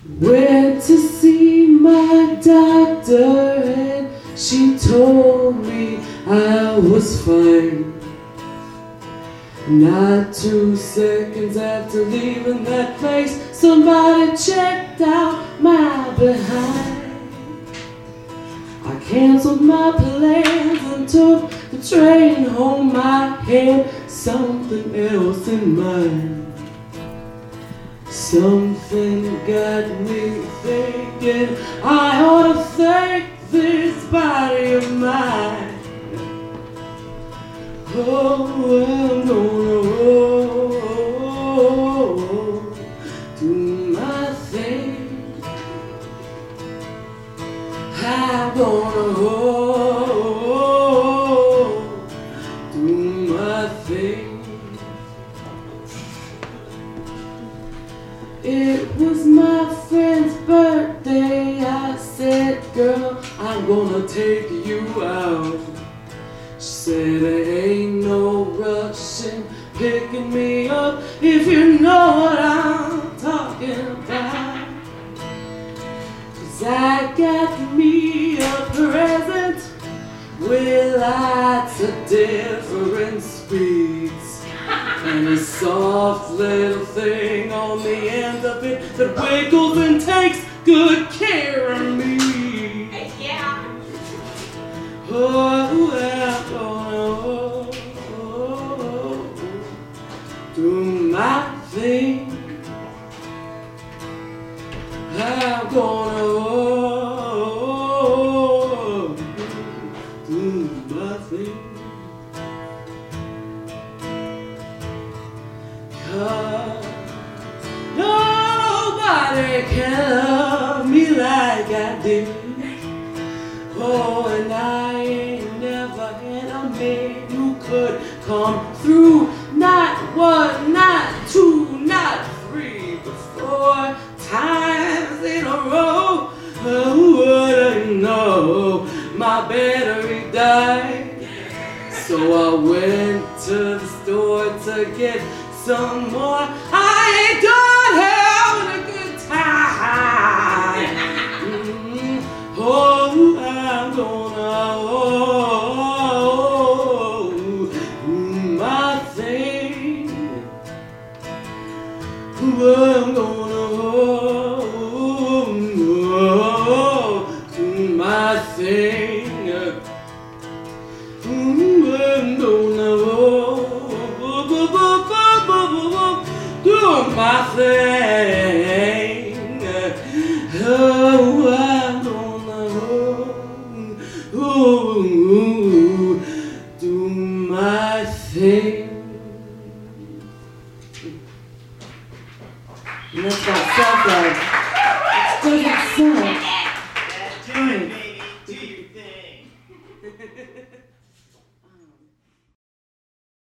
Went to see my doctor and she told me I was fine. Not 2 seconds after leaving that place, somebody checked out my behind. I canceled my plans and took the train home. I had something else in mind. Something got me thinking I ought to thank this body of mine. Oh, I'm gonna do my thing. I'm gonna do my thing. It was my friend's birthday. I said, girl, I'm gonna take you out. She said, there ain't no rushing picking me up, if you know what I'm talking about. 'Cause I got me a present with lots of different speeds, and a soft little thing on the end of it that wiggles and takes good care of me. Yeah. Oh, I'm gonna do my thing. I'm gonna do my thing. 'Cause nobody can love me like I do. Oh, and I ain't never had a man who could come through. Not 1, not 2, not 3, but 4 times in a row. Oh, what I know, my battery died. So I went to the store to get some more. I ain't done having a good time. Oh, I'm gonna do my thing. I'm gonna do my thing. I'm gonna do my thing. Oh, I'm gonna do my thing. And that's not self-love. It's good itself. Do it, baby. Do your thing.